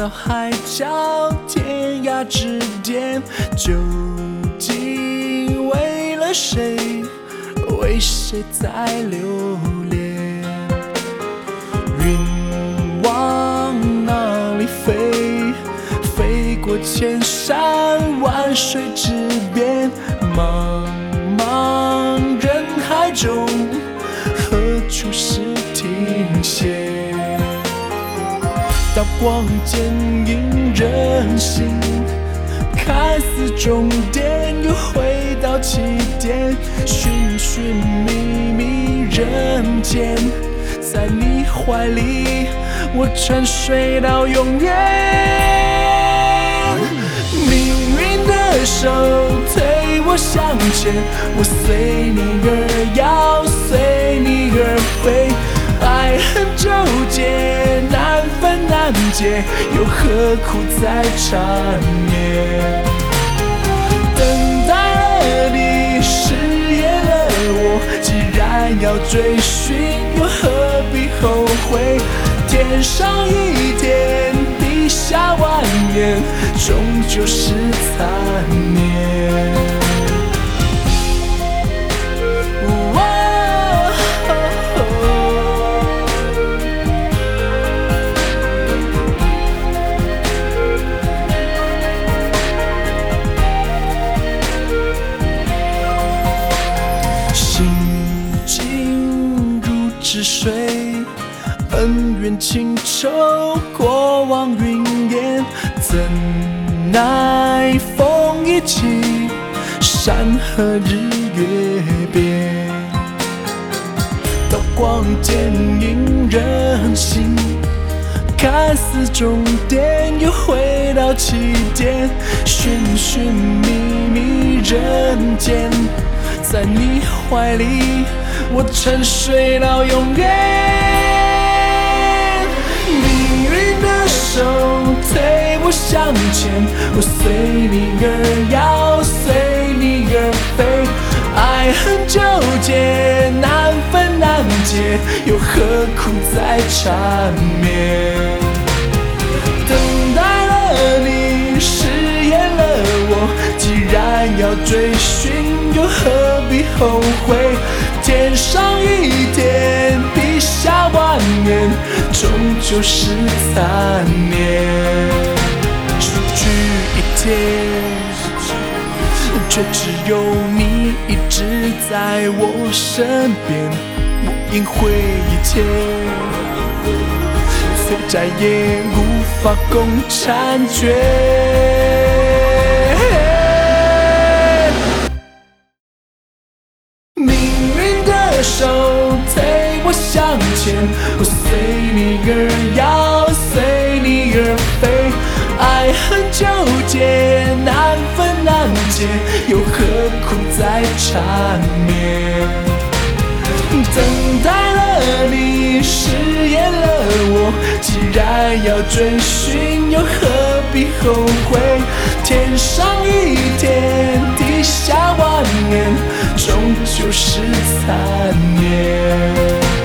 到海角天涯之间，究竟为了谁，为谁在留恋？云往哪里飞？飞过千山万水之边，茫茫人海中，何处是停歇？刀光剑影人心，看似终点，又回到起点，寻寻觅觅人间，在你怀里，我沉睡到永远。命运的手推我向前，我随你而摇，随你而飞。爱恨纠结，难分难解，又何苦再缠绵？等待了你，誓言了我，既然要追寻，又何必后悔？天上一天，地下万年，终究是残念。心静如止水，恩怨情仇，过往云烟，怎奈风一起，山河日月变。刀光剑影人心，看似终点，又回到起点，寻寻觅觅人间，在你怀里，我沉睡到永远。命运的手推我向前，我随你而摇，随你而飞。爱恨纠结，难分难解，又何苦再缠绵？等待了你，誓言了我，既然要追寻，又何必后悔？天上一天，地下万年，终究是残念。失去一天，却只有你一直在我身边。我应会一切，虽再也无法共婵娟。手推我向前，我随你而摇，随你而飞。爱恨纠结，难分难解，又何苦再缠绵？等待了你，誓言了我，既然要追寻，又何必后悔？天上一天，地下万年，终究是残念。